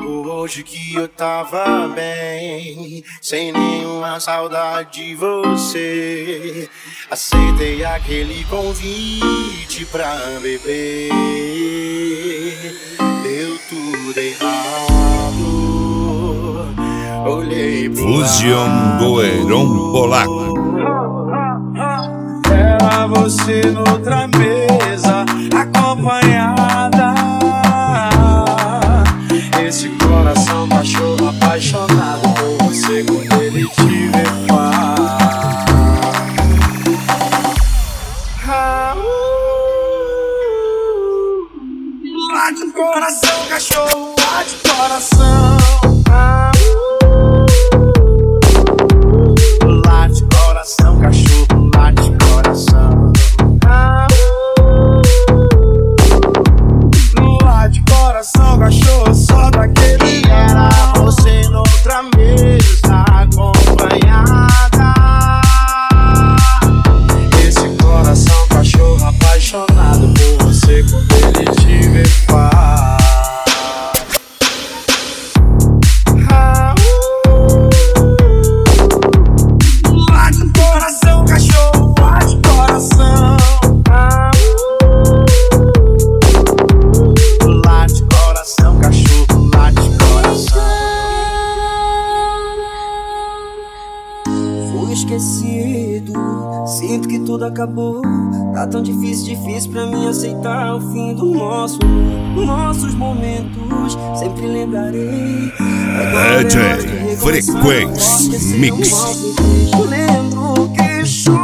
logo hoje que eu tava bem, sem nenhuma saudade de você. Aceitei aquele convite pra beber. Deu tudo errado. Olhei pro Fusion Goeron Polaco. Era você noutra mesa, acompanhada. Esse coração cachorro apaixonado por você quando ele te vê Late o coração, cachorro, late o coração. Late o coração, cachorro, late o coração. Late o coração, cachorro, só daquele. Era você noutra mesa, acompanhada. Esse coração, cachorro, apaixonado por você quando ele te vê Late o coração, cachorro, late o coração. Late o coração, cachorro, late o coração. Fui esquecido, sinto que tudo acabou. Tá tão difícil pra mim aceitar o fim do nossos momentos. Sempre lembrarei. DJ Frequência Mix. Lembro que chorei.